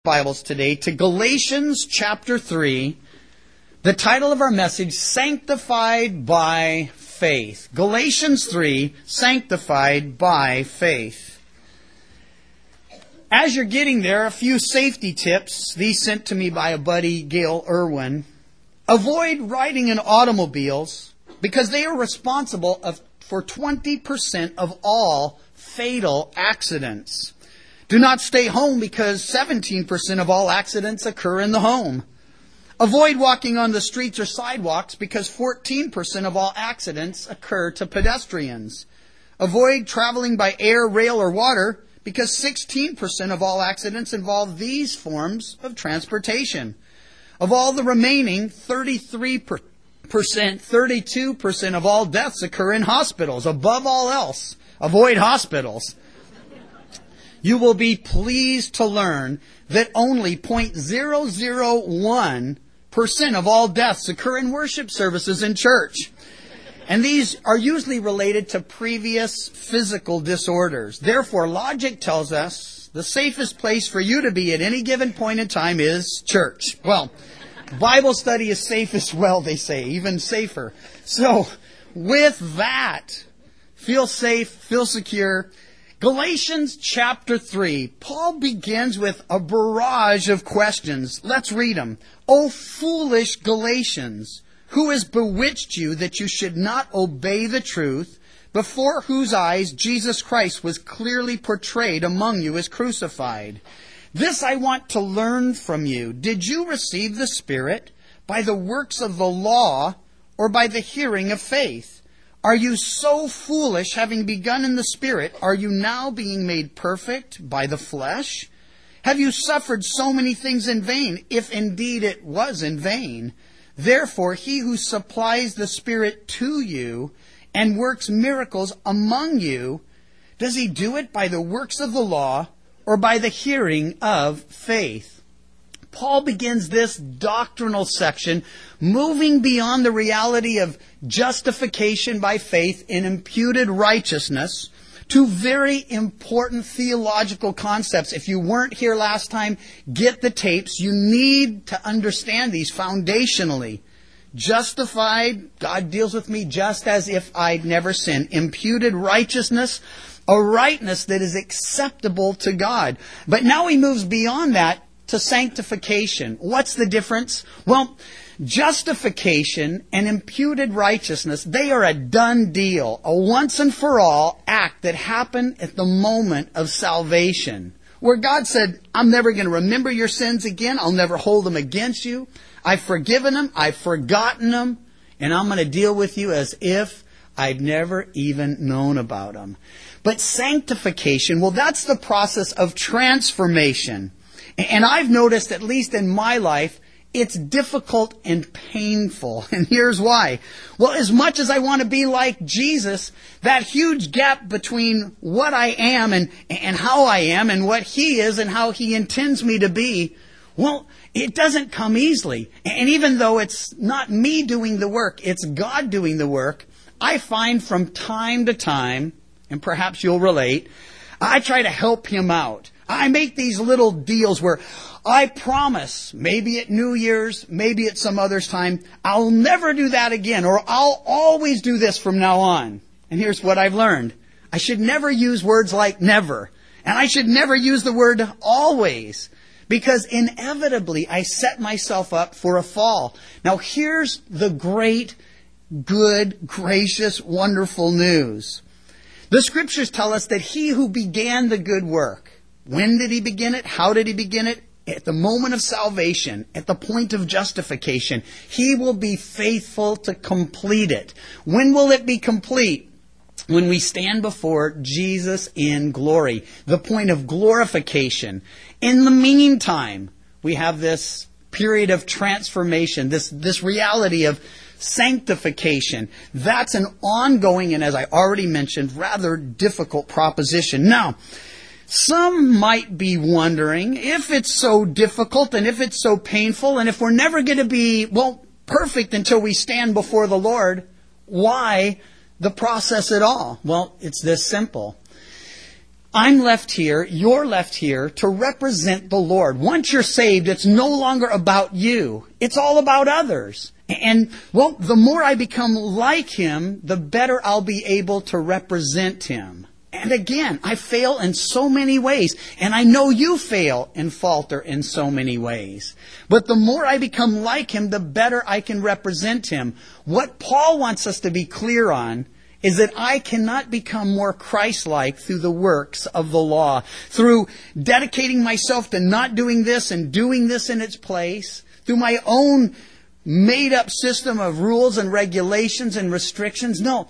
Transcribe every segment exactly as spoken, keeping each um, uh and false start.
Bibles today to Galatians chapter three. The title of our message, Sanctified by Faith. Galatians three, Sanctified by Faith. As you're getting there, a few safety tips, these sent to me by a buddy, Gail Irwin. Avoid riding in automobiles because they are responsible of, for twenty percent of all fatal accidents. Do not stay home because seventeen percent of all accidents occur in the home. Avoid walking on the streets or sidewalks because fourteen percent of all accidents occur to pedestrians. Avoid traveling by air, rail, or water because sixteen percent of all accidents involve these forms of transportation. Of all the remaining thirty-three percent, thirty-two percent of all deaths occur in hospitals. Above all else, avoid hospitals. You will be pleased to learn that only zero point zero zero one percent of all deaths occur in worship services in church. And these are usually related to previous physical disorders. Therefore, logic tells us the safest place for you to be at any given point in time is church. Well, Bible study is safe as well, they say, even safer. So, with that, feel safe, feel secure. Galatians chapter three, Paul begins with a barrage of questions. Let's read them. O foolish Galatians, who has bewitched you that you should not obey the truth, before whose eyes Jesus Christ was clearly portrayed among you as crucified? This I want to learn from you. Did you receive the Spirit by the works of the law or by the hearing of faith? Are you so foolish, having begun in the Spirit, are you now being made perfect by the flesh? Have you suffered so many things in vain, if indeed it was in vain? Therefore, he who supplies the Spirit to you and works miracles among you, does he do it by the works of the law or by the hearing of faith? Paul begins this doctrinal section moving beyond the reality of justification by faith in imputed righteousness to very important theological concepts. If you weren't here last time, get the tapes. You need to understand these foundationally. Justified, God deals with me just as if I'd never sinned. Imputed righteousness, a rightness that is acceptable to God. But now he moves beyond that to sanctification. What's the difference? Well, justification and imputed righteousness, they are a done deal, a once and for all act that happened at the moment of salvation, where God said, I'm never going to remember your sins again. I'll never hold them against you. I've forgiven them. I've forgotten them. And I'm going to deal with you as if I'd never even known about them. But sanctification, well, that's the process of transformation. And I've noticed, at least in my life, it's difficult and painful. And here's why. Well, as much as I want to be like Jesus, that huge gap between what I am and, and how I am and what He is and how He intends me to be, well, it doesn't come easily. And even though it's not me doing the work, it's God doing the work, I find from time to time, and perhaps you'll relate, I try to help Him out. I make these little deals where I promise, maybe at New Year's, maybe at some other time, I'll never do that again, or I'll always do this from now on. And here's what I've learned. I should never use words like never. And I should never use the word always. Because inevitably I set myself up for a fall. Now here's the great, good, gracious, wonderful news. The Scriptures tell us that He who began the good work, when did He begin it? How did He begin it? At the moment of salvation, at the point of justification, He will be faithful to complete it. When will it be complete? When we stand before Jesus in glory, the point of glorification. In the meantime, we have this period of transformation, this, this reality of sanctification. That's an ongoing and, as I already mentioned, rather difficult proposition. Now, some might be wondering if it's so difficult and if it's so painful and if we're never going to be, well, perfect until we stand before the Lord, why the process at all? Well, it's this simple. I'm left here, you're left here to represent the Lord. Once you're saved, it's no longer about you. It's all about others. And, well, the more I become like Him, the better I'll be able to represent Him. And again, I fail in so many ways. And I know you fail and falter in so many ways. But the more I become like Him, the better I can represent Him. What Paul wants us to be clear on is that I cannot become more Christ-like through the works of the law, through dedicating myself to not doing this and doing this in its place, through my own made-up system of rules and regulations and restrictions. No,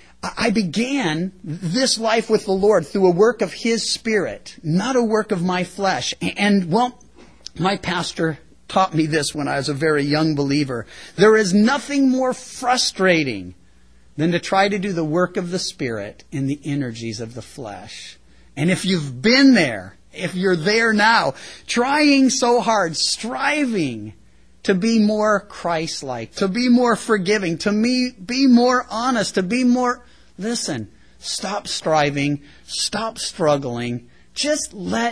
I began this life with the Lord through a work of His Spirit, not a work of my flesh. And, well, my pastor taught me this when I was a very young believer. There is nothing more frustrating than to try to do the work of the Spirit in the energies of the flesh. And if you've been there, if you're there now, trying so hard, striving to be more Christ-like, to be more forgiving, to me, be more honest, to be more... Listen, stop striving, stop struggling, just let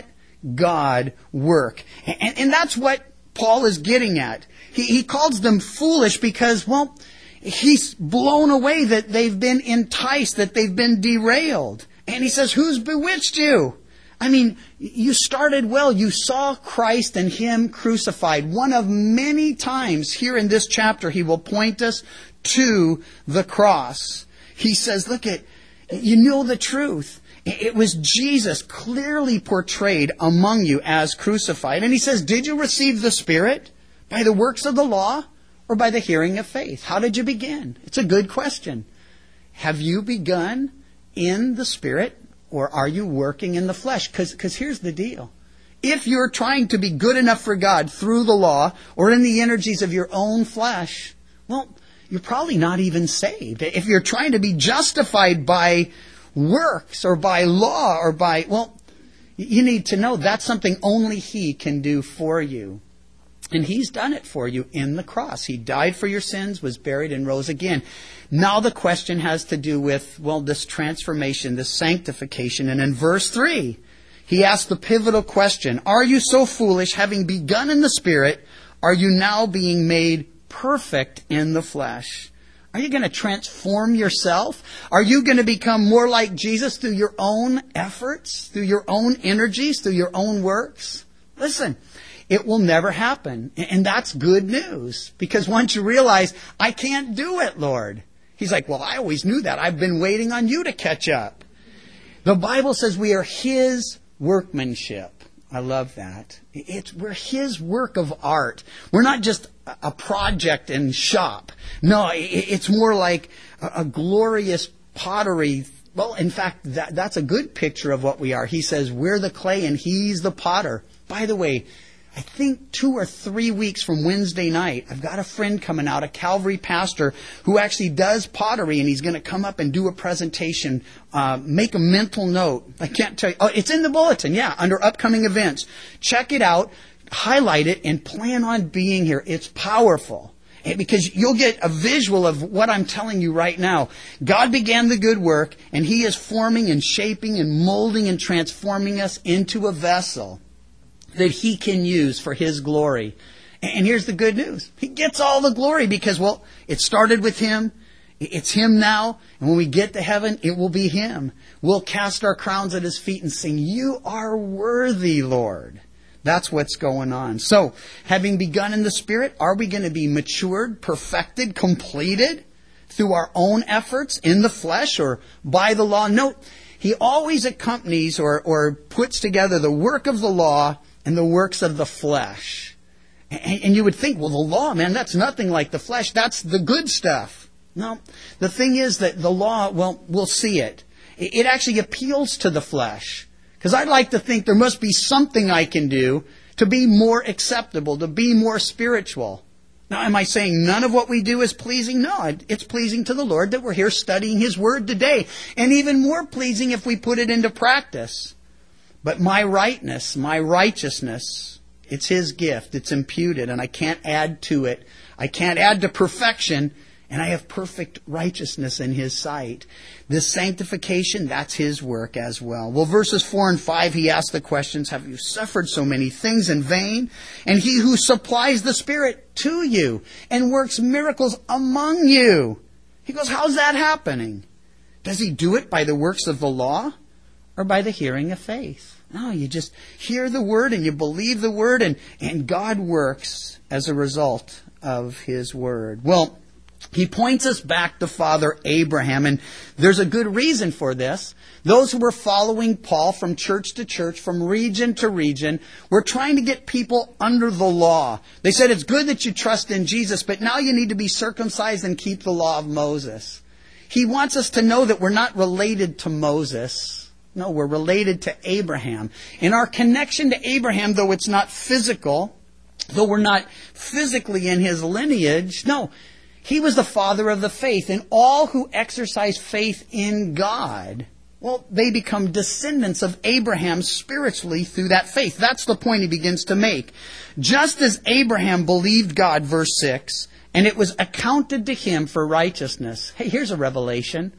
God work. And, and that's what Paul is getting at. He, he calls them foolish because, well, he's blown away that they've been enticed, that they've been derailed. And he says, who's bewitched you? I mean, you started well. You saw Christ and Him crucified. One of many times here in this chapter, he will point us to the cross. He says, look at, you know the truth. It was Jesus clearly portrayed among you as crucified. And he says, did you receive the Spirit by the works of the law or by the hearing of faith? How did you begin? It's a good question. Have you begun in the Spirit or are you working in the flesh? Because here's the deal. If you're trying to be good enough for God through the law or in the energies of your own flesh, well, you're probably not even saved. If you're trying to be justified by works or by law or by, well, you need to know that's something only He can do for you. And He's done it for you in the cross. He died for your sins, was buried, and rose again. Now the question has to do with, well, this transformation, this sanctification. And in verse three, he asks the pivotal question, are you so foolish, having begun in the Spirit, are you now being made perfect in the flesh? Are you going to transform yourself? Are you going to become more like Jesus through your own efforts, through your own energies, through your own works? Listen, it will never happen. And that's good news. Because once you realize, I can't do it, Lord. He's like, well, I always knew that. I've been waiting on you to catch up. The Bible says we are His workmanship. I love that. It's, we're His work of art. We're not just a project and shop. No, it's more like a, a glorious pottery. Well, in fact, that, that's a good picture of what we are. He says we're the clay and He's the potter. By the way, I think two or three weeks from Wednesday night, I've got a friend coming out, a Calvary pastor, who actually does pottery, and he's going to come up and do a presentation. Uh, make a mental note. I can't tell you. Oh, it's in the bulletin, yeah, under upcoming events. Check it out, highlight it, and plan on being here. It's powerful. Because you'll get a visual of what I'm telling you right now. God began the good work, and He is forming and shaping and molding and transforming us into a vessel that He can use for His glory. And here's the good news. He gets all the glory because, well, it started with Him. It's Him now. And when we get to heaven, it will be Him. We'll cast our crowns at His feet and sing, you are worthy, Lord. That's what's going on. So, having begun in the Spirit, are we going to be matured, perfected, completed through our own efforts in the flesh or by the law? Note, He always accompanies or, or puts together the work of the law and the works of the flesh. And, and you would think, well, the law, man, that's nothing like the flesh. That's the good stuff. No, the thing is that the law, well, we'll see it. It, it actually appeals to the flesh. Because I'd like to think there must be something I can do to be more acceptable, to be more spiritual. Now, am I saying none of what we do is pleasing? No, it's pleasing to the Lord that we're here studying His Word today. And even more pleasing if we put it into practice. But my rightness, my righteousness, it's His gift. It's imputed, and I can't add to it. I can't add to perfection, And I have perfect righteousness in His sight. This sanctification, that's His work as well. Well, verses four and five, he asks the questions, have you suffered so many things in vain? And He who supplies the Spirit to you and works miracles among you. He goes, how's that happening? Does He do it by the works of the law or by the hearing of faith? No, you just hear the Word and you believe the Word, and, and God works as a result of His Word. Well, He points us back to Father Abraham, and there's a good reason for this. Those who were following Paul from church to church, from region to region, were trying to get people under the law. They said, it's good that you trust in Jesus, but now you need to be circumcised and keep the law of Moses. He wants us to know that we're not related to Moses. No, we're related to Abraham. And our connection to Abraham, though it's not physical, though we're not physically in his lineage, no, he was the father of the faith. And all who exercise faith in God, well, they become descendants of Abraham spiritually through that faith. That's the point he begins to make. Just as Abraham believed God, verse six, and it was accounted to him for righteousness. Hey, here's a revelation.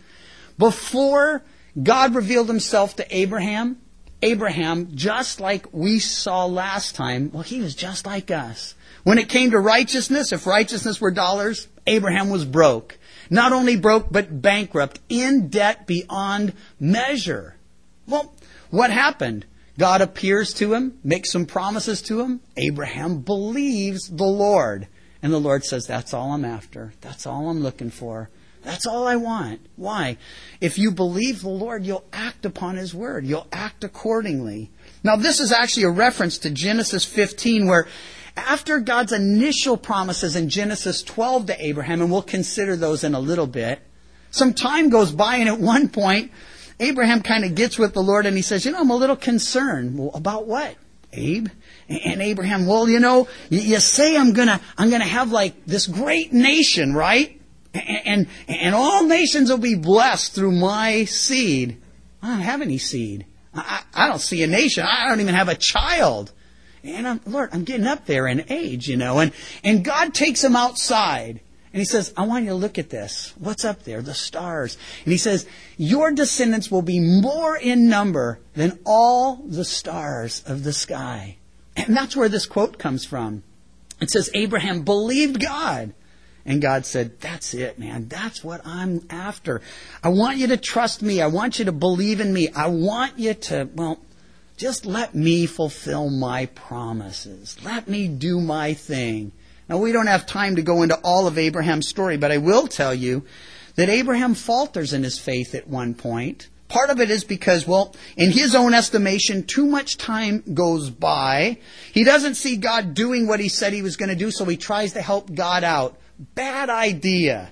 Before God revealed Himself to Abraham, Abraham, just like we saw last time, well, he was just like us. When it came to righteousness, if righteousness were dollars, Abraham was broke. Not only broke, but bankrupt, in debt beyond measure. Well, what happened? God appears to him, makes some promises to him. Abraham believes the Lord. And the Lord says, that's all I'm after. That's all I'm looking for. That's all I want. Why? If you believe the Lord, you'll act upon His word. You'll act accordingly. Now, this is actually a reference to Genesis fifteen, where after God's initial promises in Genesis twelve to Abraham, and we'll consider those in a little bit, some time goes by, and at one point, Abraham kind of gets with the Lord, and he says, you know, I'm a little concerned. Well, about what, Abe? And Abraham, well, you know, you say I'm gonna, I'm gonna have like this great nation, right? And, and, and all nations will be blessed through my seed. I don't have any seed. I, I don't see a nation. I don't even have a child. And I'm, Lord, I'm getting up there in age, you know. And, and God takes him outside. And He says, I want you to look at this. What's up there? The stars. And He says, your descendants will be more in number than all the stars of the sky. And that's where this quote comes from. It says, Abraham believed God. And God said, that's it, man. That's what I'm after. I want you to trust me. I want you to believe in me. I want you to, well, just let me fulfill my promises. Let me do my thing. Now, we don't have time to go into all of Abraham's story, but I will tell you that Abraham falters in his faith at one point. Part of it is because, well, in his own estimation, too much time goes by. He doesn't see God doing what He said He was going to do, so he tries to help God out. Bad idea.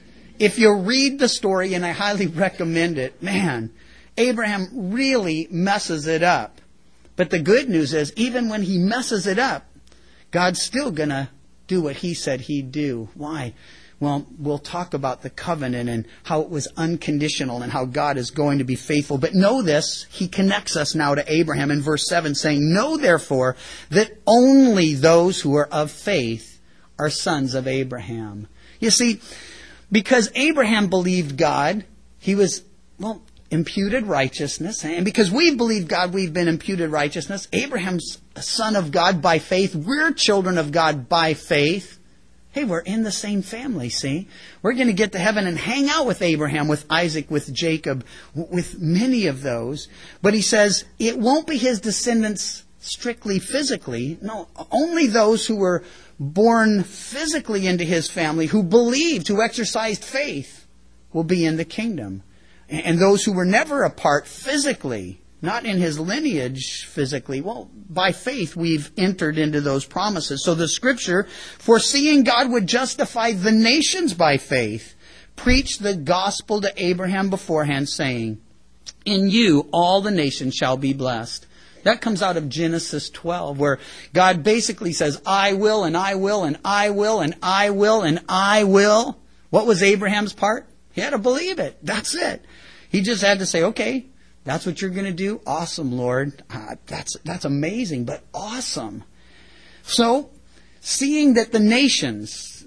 If you read the story, and I highly recommend it, man, Abraham really messes it up. But the good news is, even when he messes it up, God's still going to do what He said He'd do. Why? Well, we'll talk about the covenant and how it was unconditional and how God is going to be faithful. But know this, He connects us now to Abraham in verse seven, saying, know therefore that only those who are of faith are sons of Abraham. You see, because Abraham believed God, he was, well, imputed righteousness. And because we've believed God, we've been imputed righteousness. Abraham's a son of God by faith. We're children of God by faith. Hey, we're in the same family, see? We're going to get to heaven and hang out with Abraham, with Isaac, with Jacob, with many of those. But he says it won't be his descendants strictly physically. No, only those who were born physically into his family, who believed, who exercised faith, will be in the kingdom. And those who were never apart physically, not in his lineage physically, well, by faith we've entered into those promises. So the Scripture, foreseeing God would justify the nations by faith, preached the gospel to Abraham beforehand, saying, in you all the nations shall be blessed. That comes out of Genesis twelve, where God basically says, I will, and I will, and I will, and I will, and I will. What was Abraham's part? He had to believe it. That's it. He just had to say, okay, that's what you're going to do? Awesome, Lord. Uh, that's, that's amazing, but awesome. So, seeing that the nations,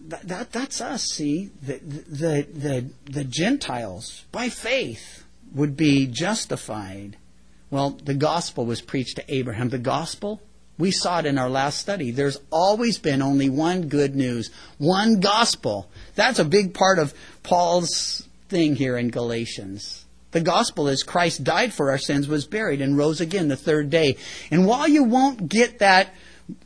that, that that's us, see? The, the, the, the Gentiles, by faith, would be justified. Well, the gospel was preached to Abraham. The gospel, we saw it in our last study. There's always been only one good news, one gospel. That's a big part of Paul's thing here in Galatians. The gospel is Christ died for our sins, was buried, and rose again the third day. And while you won't get that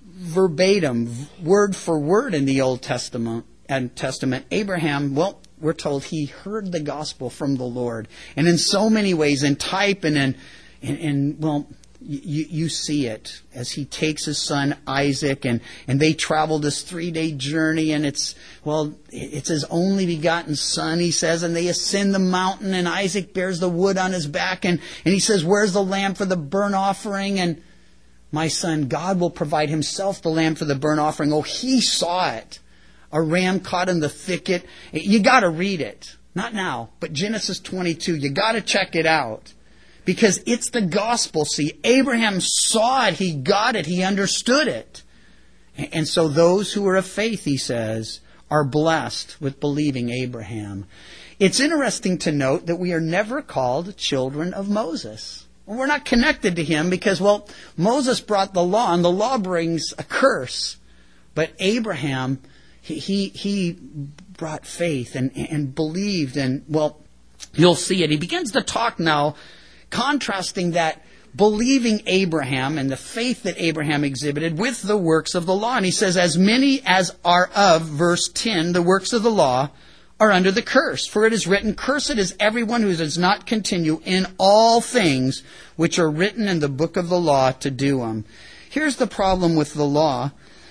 verbatim, word for word in the Old Testament, and Testament, Abraham, well, we're told he heard the gospel from the Lord. And in so many ways, in type and in, and, and well, you, you see it as he takes his son Isaac, and, and they travel this three-day journey, and it's, well, it's his only begotten son, he says, and they ascend the mountain, and Isaac bears the wood on his back, and, and he says, where's the lamb for the burnt offering? And my son, God will provide himself the lamb for the burnt offering. Oh, he saw it. A ram caught in the thicket. You got to read it. Not now, but Genesis twenty-two. You got to check it out. Because it's the gospel. See, Abraham saw it. He got it. He understood it. And so those who are of faith, he says, are blessed with believing Abraham. It's interesting to note that we are never called children of Moses. Well, we're not connected to him because, well, Moses brought the law, and the law brings a curse. But Abraham, he he, he brought faith and, and believed, and, well, you'll see it. He begins to talk now, contrasting that believing Abraham and the faith that Abraham exhibited with the works of the law. And he says, as many as are of, verse ten, the works of the law, are under the curse. For it is written, cursed is everyone who does not continue in all things which are written in the book of the law to do them. Here's the problem with the law.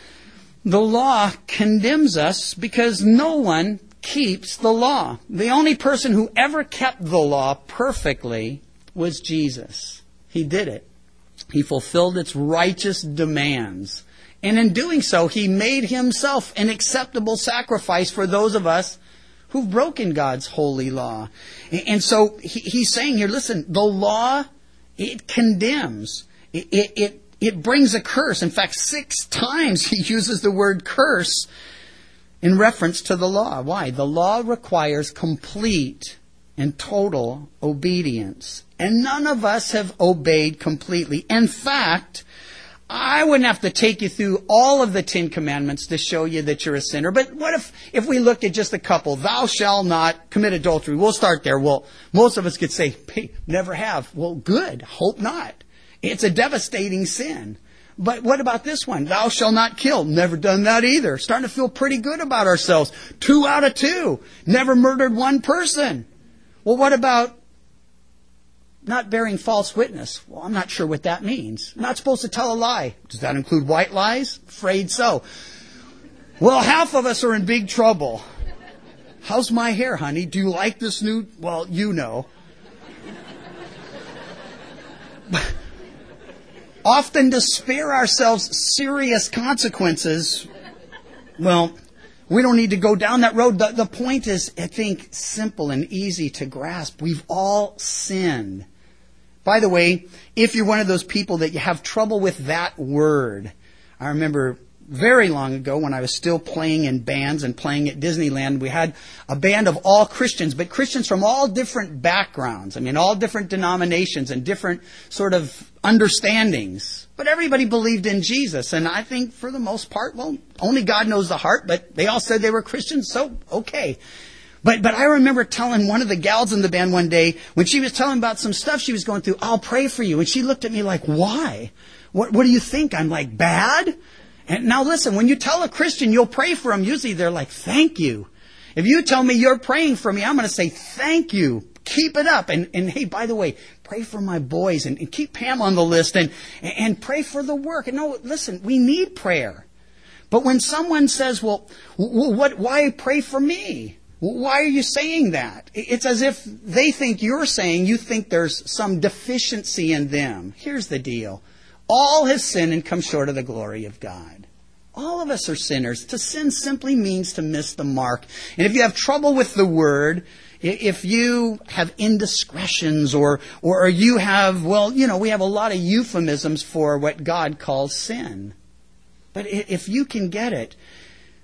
The law condemns us because no one keeps the law. The only person who ever kept the law perfectly was Jesus. He did it. He fulfilled its righteous demands. And in doing so, he made himself an acceptable sacrifice for those of us who've broken God's holy law. And so he's saying here, listen, the law, it condemns. It, it, it, it brings a curse. In fact, six times he uses the word curse in reference to the law. Why? The law requires complete and total obedience. And none of us have obeyed completely. In fact, I wouldn't have to take you through all of the Ten Commandments to show you that you're a sinner. But what if, if we looked at just a couple? Thou shalt not commit adultery. We'll start there. Well, most of us could say, hey, never have. Well, good. Hope not. It's a devastating sin. But what about this one? Thou shalt not kill. Never done that either. Starting to feel pretty good about ourselves. Two out of two. Never murdered one person. Well, what about not bearing false witness? Well, I'm not sure what that means. Not supposed to tell a lie. Does that include white lies? Afraid so. Well, half of us are in big trouble. How's my hair, honey? Do you like this new? Well, you know. Often to spare ourselves serious consequences, well, we don't need to go down that road. The, the point is, I think, simple and easy to grasp. We've all sinned. By the way, if you're one of those people that you have trouble with that word, I remember very long ago when I was still playing in bands and playing at Disneyland, we had a band of all Christians, but Christians from all different backgrounds. I mean, all different denominations and different sort of understandings. But everybody believed in Jesus. And I think for the most part, well, only God knows the heart, but they all said they were Christians, so okay. But but I remember telling one of the gals in the band one day, when she was telling about some stuff she was going through, I'll pray for you. And she looked at me like, why? What, what do you think? I'm like, bad? And now listen, when you tell a Christian you'll pray for them, usually they're like, thank you. If you tell me you're praying for me, I'm going to say, thank you. Keep it up. And, and hey, by the way, pray for my boys and, and keep Pam on the list and, and pray for the work. And no, listen, we need prayer. But when someone says, well, what, why pray for me? Why are you saying that? It's as if they think you're saying you think there's some deficiency in them. Here's the deal. All have sinned and come short of the glory of God. All of us are sinners. To sin simply means to miss the mark. And if you have trouble with the word, if you have indiscretions or, or you have, well, you know, we have a lot of euphemisms for what God calls sin. But if you can get it,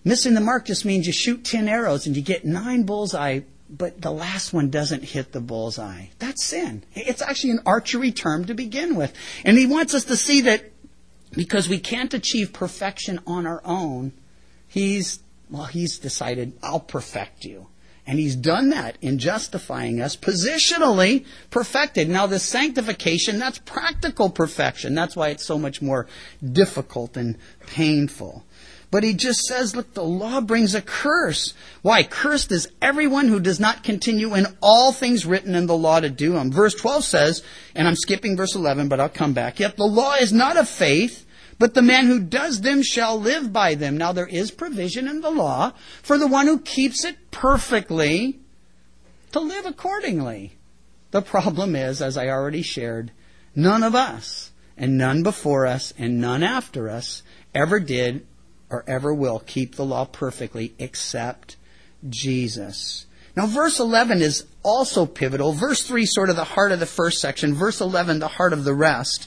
Missing the mark just means you shoot ten arrows and you get nine bullseye, but the last one doesn't hit the bullseye. That's sin. It's actually an archery term to begin with. And he wants us to see that because we can't achieve perfection on our own, he's, well, he's decided, I'll perfect you. And he's done that in justifying us, positionally perfected. Now, this sanctification, that's practical perfection. That's why it's so much more difficult and painful. But he just says, look, the law brings a curse. Why? Cursed is everyone who does not continue in all things written in the law to do them. Verse twelve says, and I'm skipping verse eleven, but I'll come back. Yet the law is not of faith, but the man who does them shall live by them. Now there is provision in the law for the one who keeps it perfectly to live accordingly. The problem is, as I already shared, none of us, and none before us, and none after us, ever did or ever will keep the law perfectly except Jesus. Now verse eleven is also pivotal. Verse three sort of the heart of the first section. Verse eleven the heart of the rest.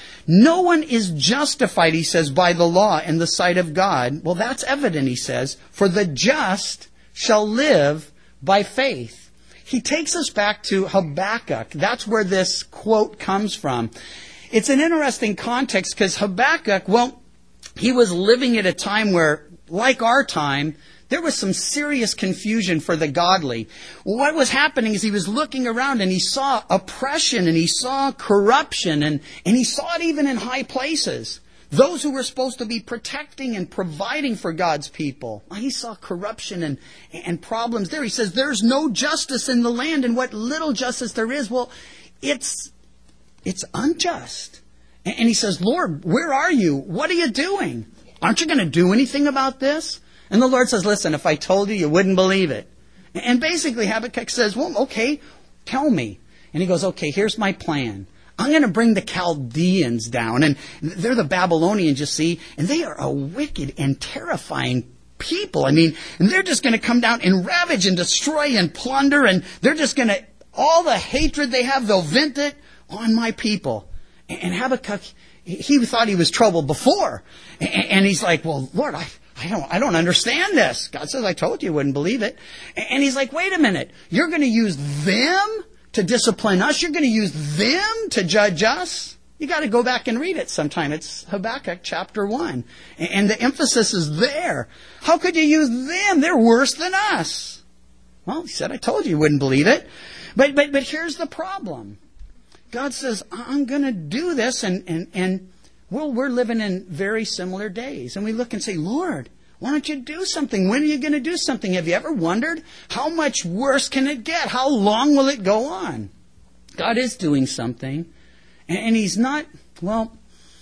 No one is justified, he says, by the law in the sight of God. Well, that's evident, he says, for the just shall live by faith. He takes us back to Habakkuk. That's where this quote comes from. It's an interesting context because Habakkuk, well, he was living at a time where, like our time, there was some serious confusion for the godly. What was happening is he was looking around and he saw oppression and he saw corruption and, and he saw it even in high places. Those who were supposed to be protecting and providing for God's people. He saw corruption and, and problems there. He says there's no justice in the land, and what little justice there is, well, it's, it's unjust. And he says, Lord, where are you? What are you doing? Aren't you going to do anything about this? And the Lord says, listen, if I told you, you wouldn't believe it. And basically Habakkuk says, well, okay, tell me. And he goes, okay, here's my plan. I'm going to bring the Chaldeans down. And they're the Babylonians, you see. And they are a wicked and terrifying people. I mean, and they're just going to come down and ravage and destroy and plunder. And they're just going to, all the hatred they have, they'll vent it on my people. And Habakkuk, he thought he was troubled before. And he's like, well, Lord, I, I don't, I don't understand this. God says, I told you you wouldn't believe it. And he's like, wait a minute. You're going to use them to discipline us? You're going to use them to judge us? You got to go back and read it sometime. It's Habakkuk chapter one. And the emphasis is there. How could you use them? They're worse than us. Well, he said, I told you you wouldn't believe it. But, but, but here's the problem. God says, I'm going to do this, and, and, and well, we're living in very similar days. And we look and say, Lord, why don't you do something? When are you going to do something? Have you ever wondered how much worse can it get? How long will it go on? God is doing something, and, and He's not, well,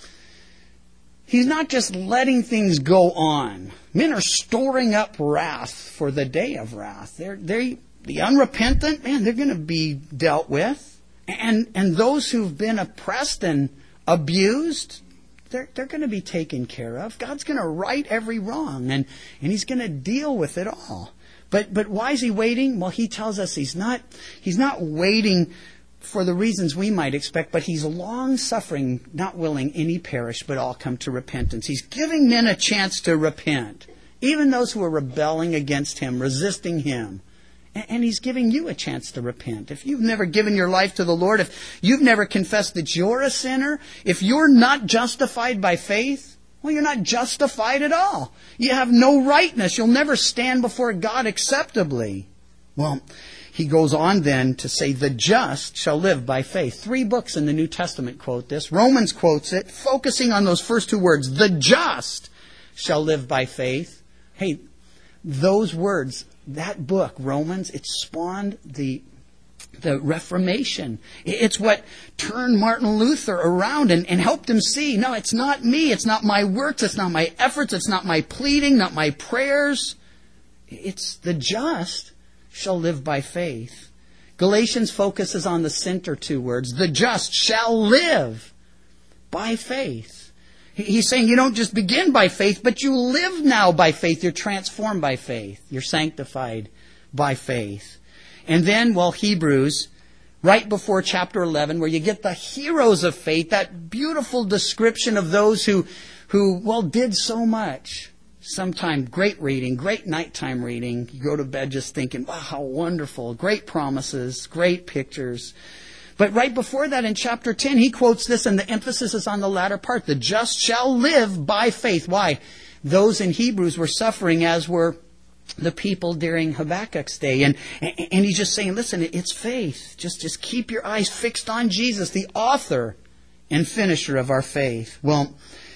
He's not just letting things go on. Men are storing up wrath for the day of wrath. They're, they, the unrepentant, man, they're going to be dealt with. And and those who've been oppressed and abused, they're, they're going to be taken care of. God's going to right every wrong, and, and He's going to deal with it all. But but why is He waiting? Well, He tells us He's not He's not waiting for the reasons we might expect, but He's long-suffering, not willing any perish, but all come to repentance. He's giving men a chance to repent, even those who are rebelling against Him, resisting Him. And He's giving you a chance to repent. If you've never given your life to the Lord, if you've never confessed that you're a sinner, if you're not justified by faith, well, you're not justified at all. You have no rightness. You'll never stand before God acceptably. Well, he goes on then to say, the just shall live by faith. Three books in the New Testament quote this. Romans quotes it, focusing on those first two words, the just shall live by faith. Hey, those words, that book, Romans, it spawned the the Reformation. It's what turned Martin Luther around and, and helped him see, no, it's not me, it's not my works, it's not my efforts, it's not my pleading, not my prayers. It's the just shall live by faith. Galatians focuses on the center two words, the just shall live by faith. He's saying you don't just begin by faith, but you live now by faith. You're transformed by faith. You're sanctified by faith. And then, well, Hebrews, right before chapter eleven, where you get the heroes of faith, that beautiful description of those who, who well, did so much sometime great reading, great nighttime reading. You go to bed just thinking, wow, how wonderful, great promises, great pictures. But right before that in chapter ten, he quotes this, and the emphasis is on the latter part. The just shall live by faith. Why? Those in Hebrews were suffering, as were the people during Habakkuk's day. And, and he's just saying, listen, it's faith. Just, just keep your eyes fixed on Jesus, the author and finisher of our faith. Well,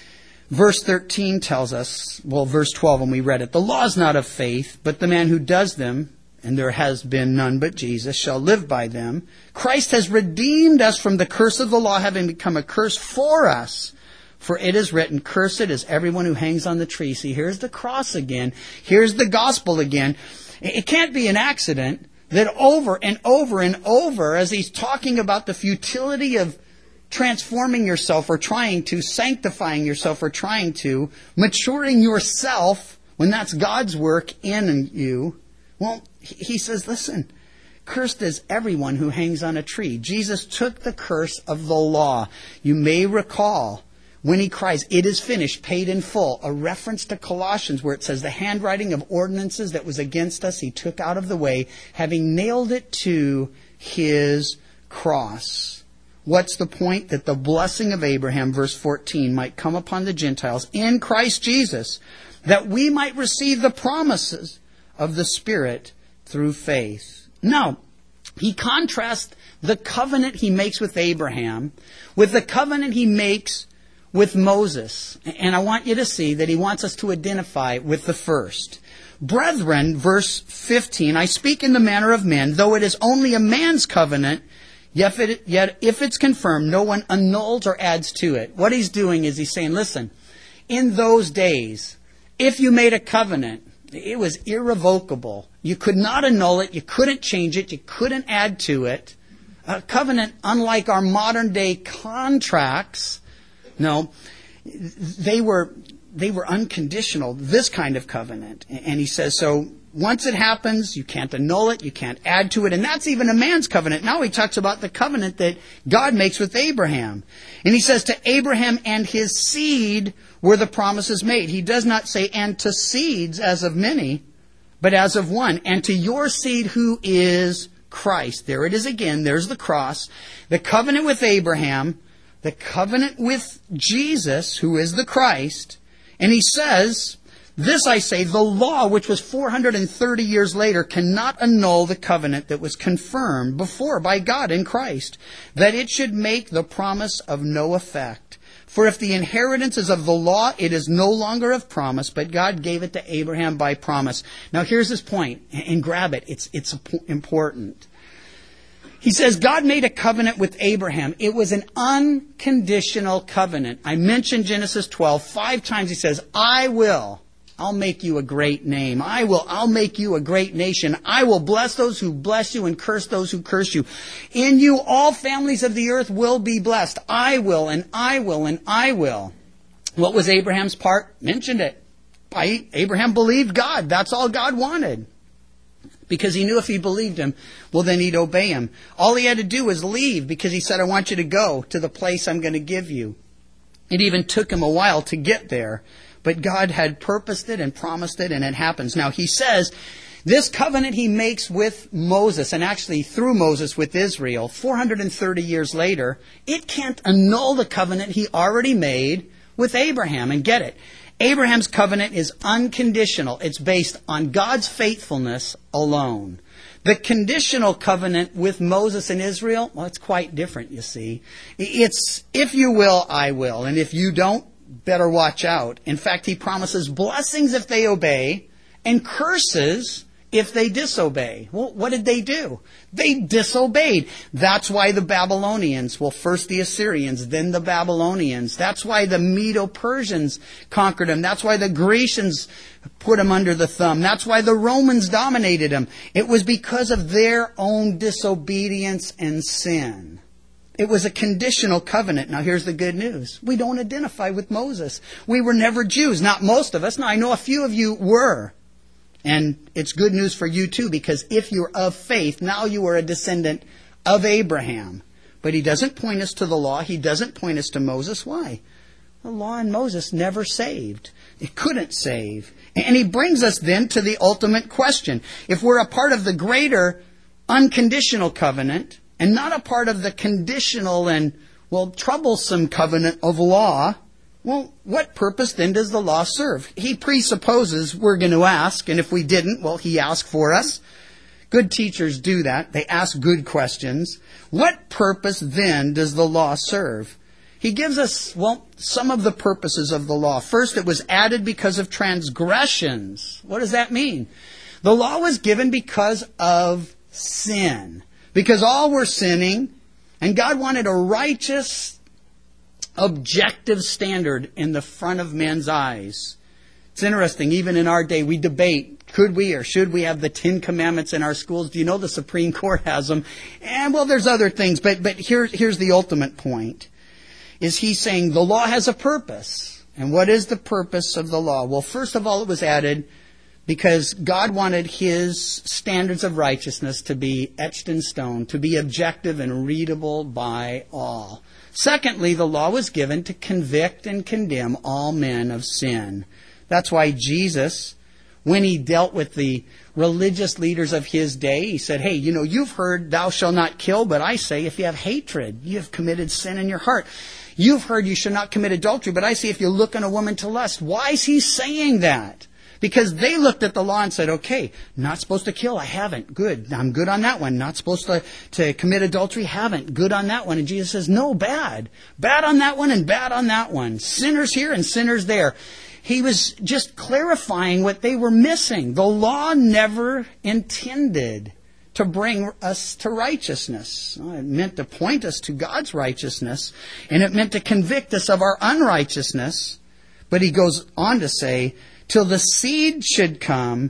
verse thirteen tells us, well, verse twelve when we read it, the law is not of faith, but the man who does them, and there has been none but Jesus, shall live by them. Christ has redeemed us from the curse of the law, having become a curse for us. For it is written, cursed is everyone who hangs on the tree. See, here's the cross again. Here's the gospel again. It can't be an accident that over and over and over, as he's talking about the futility of transforming yourself or trying to, sanctifying yourself or trying to, maturing yourself, when that's God's work in you, well, he says, listen, cursed is everyone who hangs on a tree. Jesus took the curse of the law. You may recall when he cries, it is finished, paid in full, a reference to Colossians where it says the handwriting of ordinances that was against us he took out of the way, having nailed it to his cross. What's the point? That the blessing of Abraham, verse fourteen, might come upon the Gentiles in Christ Jesus, that we might receive the promises of the Spirit through faith. Now, he contrasts the covenant he makes with Abraham with the covenant he makes with Moses. And I want you to see that he wants us to identify with the first. Brethren, verse fifteen, I speak in the manner of men, though it is only a man's covenant, yet if, it, yet if it's confirmed, no one annuls or adds to it. What he's doing is he's saying, listen, in those days, if you made a covenant, it was irrevocable. You could not annul it. You couldn't change it. You couldn't add to it. A covenant, unlike our modern day contracts, no, they were they were unconditional, this kind of covenant. And he says, so once it happens, you can't annul it, you can't add to it. And that's even a man's covenant. Now he talks about the covenant that God makes with Abraham. And he says, to Abraham and his seed were the promises made. He does not say, and to seeds as of many, but as of one. And to your seed who is Christ. There it is again. There's the cross. The covenant with Abraham, the covenant with Jesus, who is the Christ. And he says, this I say, the law, which was four hundred thirty years later, cannot annul the covenant that was confirmed before by God in Christ, that it should make the promise of no effect. For if the inheritance is of the law, it is no longer of promise, but God gave it to Abraham by promise. Now here's his point, and grab it. It's, it's important. He says God made a covenant with Abraham. It was an unconditional covenant. I mentioned Genesis twelve. Five times he says, I will. I'll make you a great name. I will. I'll make you a great nation. I will bless those who bless you and curse those who curse you. In you, all families of the earth will be blessed. I will, and I will, and I will. What was Abraham's part? Mentioned it. Abraham believed God. That's all God wanted. Because he knew if he believed him, well, then he'd obey him. All he had to do was leave because he said, I want you to go to the place I'm going to give you. It even took him a while to get there. But God had purposed it and promised it, and it happens. Now, he says, this covenant he makes with Moses, and actually through Moses with Israel, four hundred thirty years later, it can't annul the covenant he already made with Abraham. And get it, Abraham's covenant is unconditional. It's based on God's faithfulness alone. The conditional covenant with Moses and Israel, well, it's quite different, you see. It's, if you will, I will. And if you don't, better watch out. In fact, he promises blessings if they obey and curses if they disobey. Well, what did they do? They disobeyed. That's why the Babylonians, well, first the Assyrians, then the Babylonians. That's why the Medo-Persians conquered them. That's why the Grecians put them under the thumb. That's why the Romans dominated them. It was because of their own disobedience and sin. It was a conditional covenant. Now here's the good news. We don't identify with Moses. We were never Jews. Not most of us. Now I know a few of you were. And it's good news for you too, because if you're of faith, now you are a descendant of Abraham. But he doesn't point us to the law. He doesn't point us to Moses. Why? The law and Moses never saved. It couldn't save. And he brings us then to the ultimate question. If we're a part of the greater unconditional covenant and not a part of the conditional and, well, troublesome covenant of law, well, what purpose then does the law serve? He presupposes we're going to ask, and if we didn't, well, he asked for us. Good teachers do that. They ask good questions. What purpose then does the law serve? He gives us, well, some of the purposes of the law. First, it was added because of transgressions. What does that mean? The law was given because of sin. Because all were sinning, and God wanted a righteous, objective standard in the front of men's eyes. It's interesting, even in our day, we debate, could we or should we have the Ten Commandments in our schools? Do you know the Supreme Court has them? And, well, there's other things, but, but here, here's the ultimate point. Is he saying the law has a purpose? And what is the purpose of the law? Well, first of all, it was added because God wanted His standards of righteousness to be etched in stone, to be objective and readable by all. Secondly, the law was given to convict and condemn all men of sin. That's why Jesus, when He dealt with the religious leaders of His day, He said, hey, you know, you've heard thou shalt not kill, but I say if you have hatred, you have committed sin in your heart. You've heard you should not commit adultery, but I say if you look on a woman to lust. Why is He saying that? Because they looked at the law and said, okay, not supposed to kill, I haven't. Good, I'm good on that one. Not supposed to, to commit adultery, haven't. Good on that one. And Jesus says, no, bad. Bad on that one and bad on that one. Sinners here and sinners there. He was just clarifying what they were missing. The law never intended to bring us to righteousness. It meant to point us to God's righteousness, and it meant to convict us of our unrighteousness. But he goes on to say, till the seed should come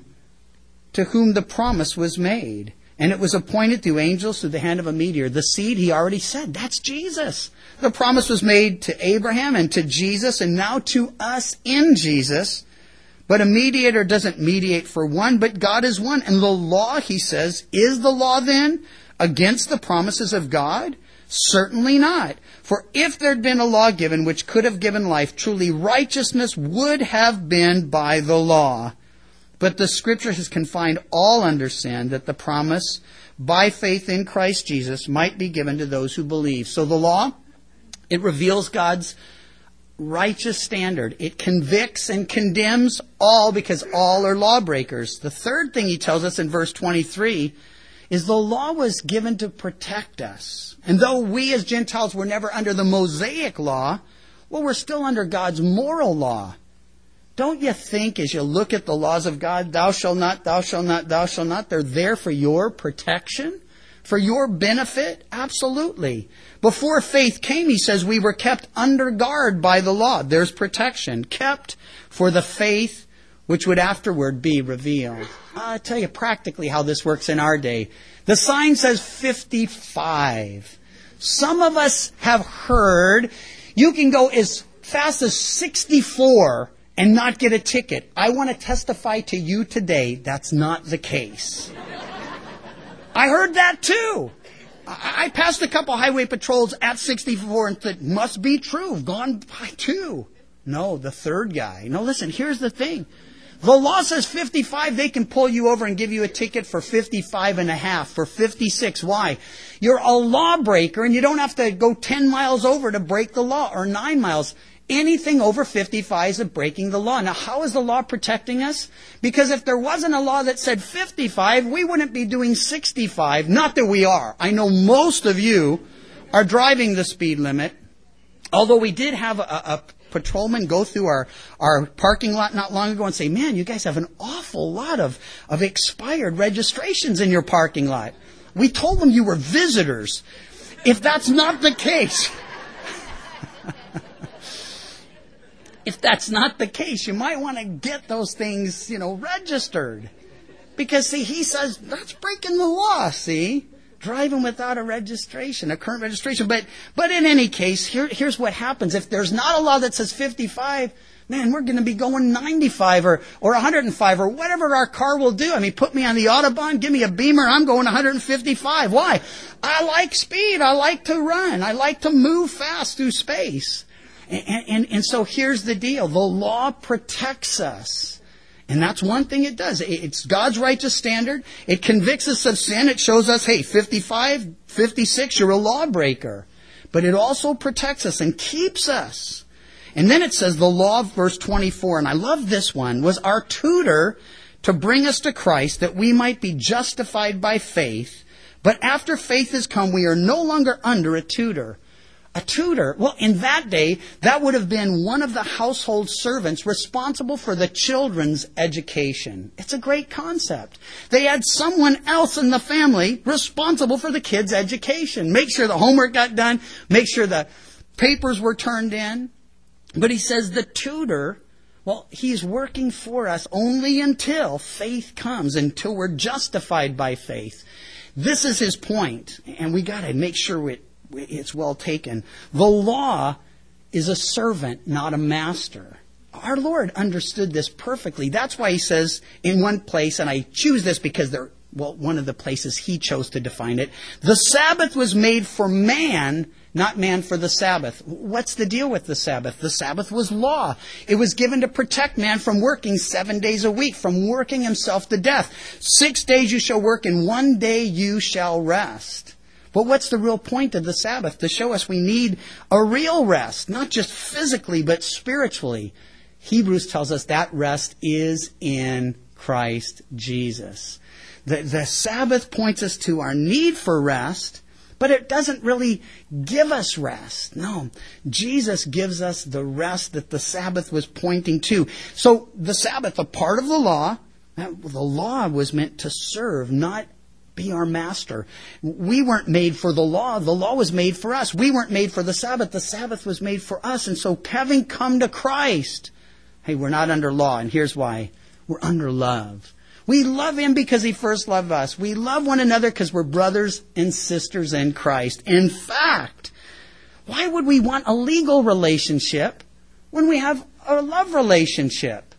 to whom the promise was made. And it was appointed through angels through the hand of a meteor. The seed, he already said, that's Jesus. The promise was made to Abraham and to Jesus, and now to us in Jesus. But a mediator doesn't mediate for one, but God is one. And the law, he says, is the law then against the promises of God? Certainly not. For if there had been a law given which could have given life, truly righteousness would have been by the law. But the Scripture has confined all under sin, that the promise by faith in Christ Jesus might be given to those who believe. So the law, it reveals God's righteous standard. It convicts and condemns all because all are lawbreakers. The third thing he tells us in verse twenty-three is the law was given to protect us. And though we as Gentiles were never under the Mosaic law, well, we're still under God's moral law. Don't you think as you look at the laws of God, thou shalt not, thou shalt not, thou shalt not, they're there for your protection? For your benefit? Absolutely. Before faith came, he says, we were kept under guard by the law. There's protection. Kept for the faith which would afterward be revealed. I'll tell you practically how this works in our day. The sign says fifty-five. Some of us have heard you can go as fast as sixty-four and not get a ticket. I want to testify to you today that's not the case. I heard that too. I passed a couple highway patrols at sixty-four and thought, must be true. Gone by two. No, the third guy. No, listen, here's the thing. The law says fifty-five, they can pull you over and give you a ticket for fifty-five and a half, for fifty-six. Why? You're a lawbreaker and you don't have to go ten miles over to break the law, or nine miles. Anything over fifty-five is a breaking the law. Now, how is the law protecting us? Because if there wasn't a law that said fifty-five, we wouldn't be doing sixty-five. Not that we are. I know most of you are driving the speed limit. Although we did have a, a patrolman go through our, our parking lot not long ago and say, man, you guys have an awful lot of, of expired registrations in your parking lot. We told them you were visitors. If that's not the case... If that's not the case, you might want to get those things, you know, registered. Because, see, he says, that's breaking the law, see? Driving without a registration, a current registration. But but in any case, here, here's what happens. If there's not a law that says fifty-five, man, we're going to be going ninety-five or, or one hundred five or whatever our car will do. I mean, put me on the Autobahn, give me a Beamer, I'm going one hundred fifty-five. Why? I like speed. I like to run. I like to move fast through space. And, and, and so here's the deal. The law protects us. And that's one thing it does. It's God's righteous standard. It convicts us of sin. It shows us, hey, fifty-five, fifty-six, you're a lawbreaker. But it also protects us and keeps us. And then it says the law of verse twenty-four, and I love this one, was our tutor to bring us to Christ that we might be justified by faith. But after faith has come, we are no longer under a tutor. A tutor, well, in that day, that would have been one of the household servants responsible for the children's education. It's a great concept. They had someone else in the family responsible for the kids' education. Make sure the homework got done, make sure the papers were turned in. But he says the tutor, well, he's working for us only until faith comes, until we're justified by faith. This is his point, and we got to make sure it it's well taken. The law is a servant, not a master. Our Lord understood this perfectly. That's why he says in one place, and I choose this because they're, well, one of the places he chose to define it, the Sabbath was made for man, not man for the Sabbath. What's the deal with the Sabbath? The Sabbath was law. It was given to protect man from working seven days a week, from working himself to death. Six days you shall work, and one day you shall rest. But what's the real point of the Sabbath? To show us we need a real rest, not just physically, but spiritually. Hebrews tells us that rest is in Christ Jesus. The, the Sabbath points us to our need for rest, but it doesn't really give us rest. No, Jesus gives us the rest that the Sabbath was pointing to. So the Sabbath, a part of the law, the law was meant to serve, not be our master. We weren't made for the law. The law was made for us. We weren't made for the Sabbath. The Sabbath was made for us. And so having come to Christ, hey, we're not under law. And here's why. We're under love. We love Him because He first loved us. We love one another because we're brothers and sisters in Christ. In fact, why would we want a legal relationship when we have a love relationship?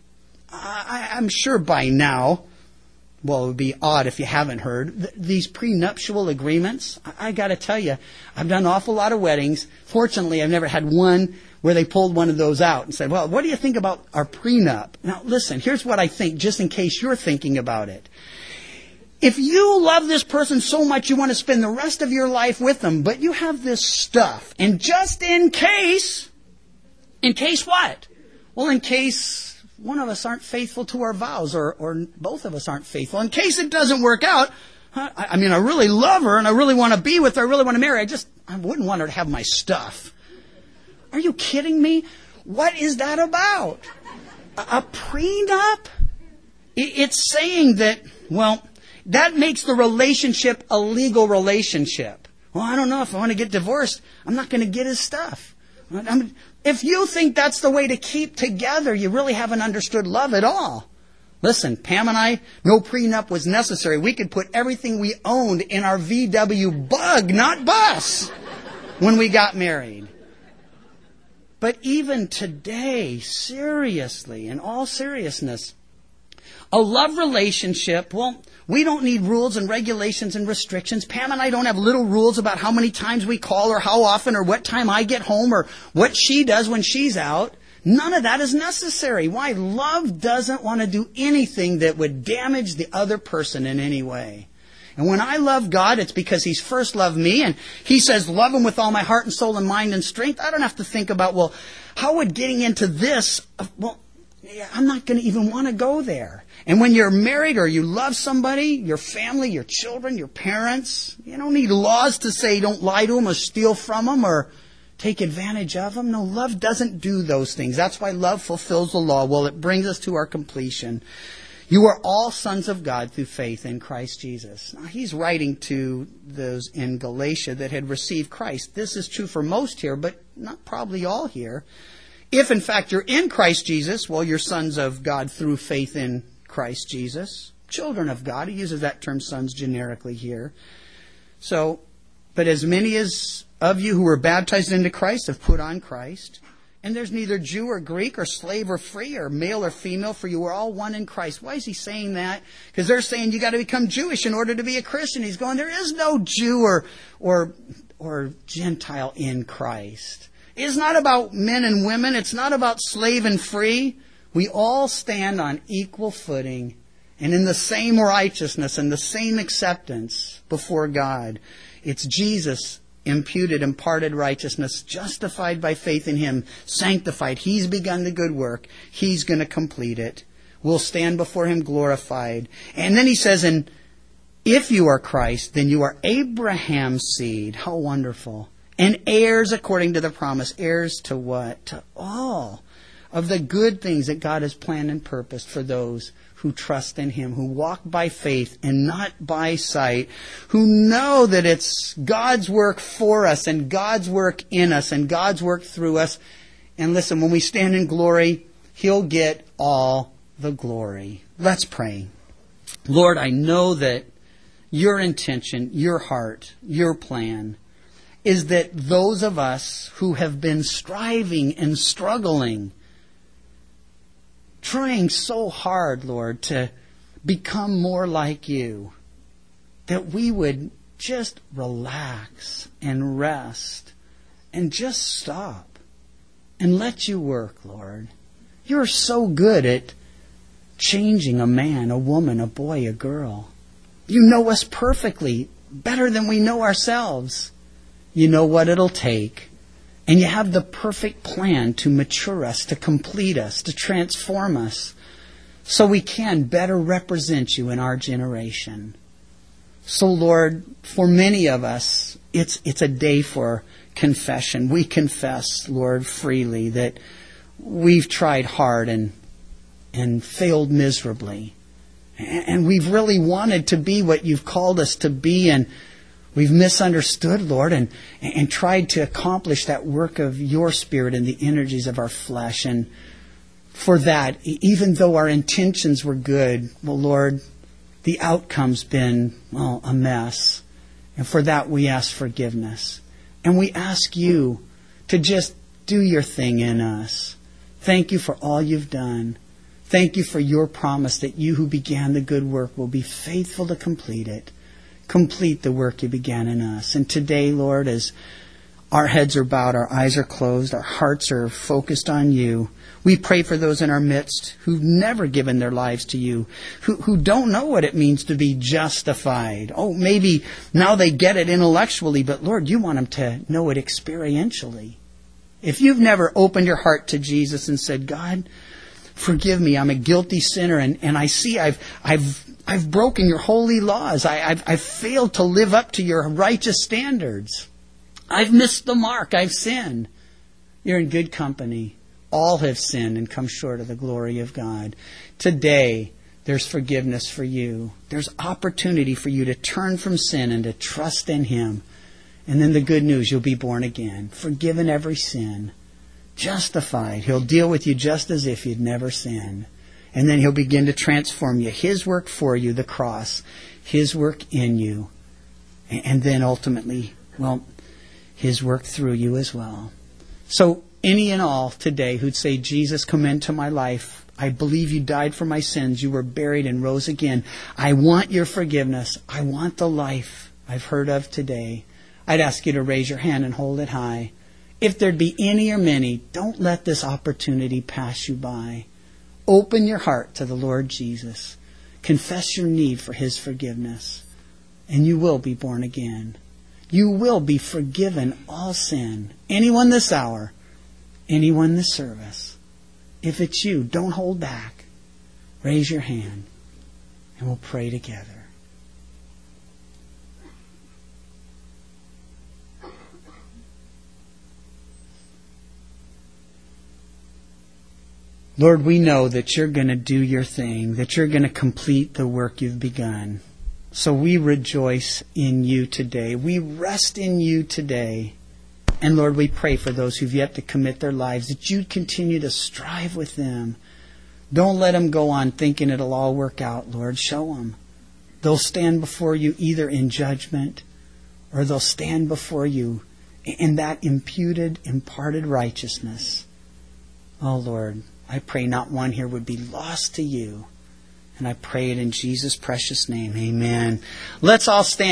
I, I'm sure by now, well, it would be odd if you haven't heard, th- these prenuptial agreements, I, I got to tell you, I've done an awful lot of weddings. Fortunately, I've never had one where they pulled one of those out and said, well, what do you think about our prenup? Now, listen, here's what I think, just in case you're thinking about it. If you love this person so much you want to spend the rest of your life with them, but you have this stuff, and just in case, in case what? Well, in case one of us aren't faithful to our vows, or, or both of us aren't faithful. In case it doesn't work out, I, I mean, I really love her and I really want to be with her, I really want to marry her. I just, I wouldn't want her to have my stuff. Are you kidding me? What is that about? A, a prenup? It, it's saying that, well, that makes the relationship a legal relationship. Well, I don't know, if I want to get divorced, I'm not going to get his stuff. I'm, if you think that's the way to keep together, you really haven't understood love at all. Listen, Pam and I, no prenup was necessary. We could put everything we owned in our V W Bug, not bus, when we got married. But even today, seriously, in all seriousness, a love relationship, well, we don't need rules and regulations and restrictions. Pam and I don't have little rules about how many times we call or how often or what time I get home or what she does when she's out. None of that is necessary. Why? Love doesn't want to do anything that would damage the other person in any way. And when I love God, it's because He's first loved me, and He says, love Him with all my heart and soul and mind and strength. I don't have to think about, well, how would getting into this, well, I'm not going to even want to go there. And when you're married or you love somebody, your family, your children, your parents, you don't need laws to say don't lie to them or steal from them or take advantage of them. No, love doesn't do those things. That's why love fulfills the law. Well, it brings us to our completion. You are all sons of God through faith in Christ Jesus. Now, he's writing to those in Galatia that had received Christ. This is true for most here, but not probably all here. If, in fact, you're in Christ Jesus, well, you're sons of God through faith in Christ Jesus. Children of God. He uses that term sons generically here. So, but as many as of you who were baptized into Christ have put on Christ. And there's neither Jew or Greek or slave or free or male or female, for you are all one in Christ. Why is he saying that? Because they're saying you got to become Jewish in order to be a Christian. He's going, there is no Jew or or or Gentile in Christ. It's not about men and women. It's not about slave and free. We all stand on equal footing and in the same righteousness and the same acceptance before God. It's Jesus, imputed, imparted righteousness, justified by faith in Him, sanctified. He's begun the good work. He's going to complete it. We'll stand before Him glorified. And then He says, and if you are Christ, then you are Abraham's seed. How wonderful. And heirs according to the promise. Heirs to what? To all of the good things that God has planned and purposed for those who trust in Him, who walk by faith and not by sight, who know that it's God's work for us and God's work in us and God's work through us. And listen, when we stand in glory, He'll get all the glory. Let's pray. Lord, I know that Your intention, Your heart, Your plan is that those of us who have been striving and struggling, trying so hard, Lord, to become more like You, that we would just relax and rest and just stop and let You work, Lord. You're so good at changing a man, a woman, a boy, a girl. You know us perfectly, better than we know ourselves. You know what it'll take. And You have the perfect plan to mature us, to complete us, to transform us, so we can better represent You in our generation. So, Lord, for many of us, it's it's a day for confession. We confess, Lord, freely that we've tried hard and and failed miserably. And we've really wanted to be what You've called us to be, and we've misunderstood, Lord, and, and tried to accomplish that work of Your Spirit in the energies of our flesh. And for that, even though our intentions were good, well, Lord, the outcome's been, well, a mess. And for that, we ask forgiveness. And we ask You to just do Your thing in us. Thank You for all You've done. Thank You for Your promise that You who began the good work will be faithful to complete it. Complete the work You began in us. And today, Lord, as our heads are bowed, our eyes are closed, our hearts are focused on You, we pray for those in our midst who've never given their lives to You, who, who don't know what it means to be justified. Oh, maybe now they get it intellectually, but Lord, You want them to know it experientially. If you've never opened your heart to Jesus and said, God, forgive me, I'm a guilty sinner, and, and I see I've I've I've broken Your holy laws. I, I've I've failed to live up to Your righteous standards. I've missed the mark. I've sinned. You're in good company. All have sinned and come short of the glory of God. Today, there's forgiveness for you. There's opportunity for you to turn from sin and to trust in Him. And then the good news, you'll be born again, forgiven every sin, justified. He'll deal with you just as if you'd never sinned. And then He'll begin to transform you. His work for you, the cross. His work in you. And then ultimately, well, His work through you as well. So any and all today who'd say, Jesus, come into my life. I believe You died for my sins. You were buried and rose again. I want Your forgiveness. I want the life I've heard of today. I'd ask you to raise your hand and hold it high. If there'd be any or many, don't let this opportunity pass you by. Open your heart to the Lord Jesus. Confess your need for His forgiveness. And you will be born again. You will be forgiven all sin. Anyone this hour, anyone this service. If it's you, don't hold back. Raise your hand and we'll pray together. Lord, we know that You're going to do Your thing, that You're going to complete the work You've begun. So we rejoice in You today. We rest in You today. And Lord, we pray for those who've yet to commit their lives, that You'd continue to strive with them. Don't let them go on thinking it'll all work out, Lord. Show them. They'll stand before You either in judgment or they'll stand before You in that imputed, imparted righteousness. Oh, Lord, I pray not one here would be lost to You. And I pray it in Jesus' precious name. Amen. Let's all stand.